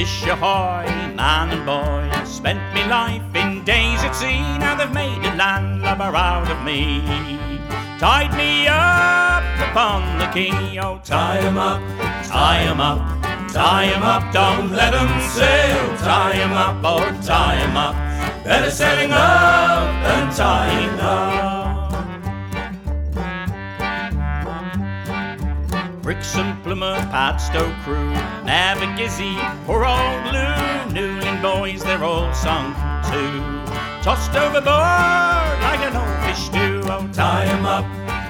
Fish ahoy, man and boy, spent me life in days at sea. Now they've made a landlubber out of me. Tied me up upon the quay. Oh, tie 'em up, tie 'em up, tie 'em up. Don't let 'em sail. Tie 'em up, oh, tie 'em up. Better setting up than tying up. Brixham, Plymouth, Padstow crew, never Gizzy, poor old Lou. Newlyn boys, they're all sunk too. Tossed overboard like an old fish stew. Oh, tie 'em up,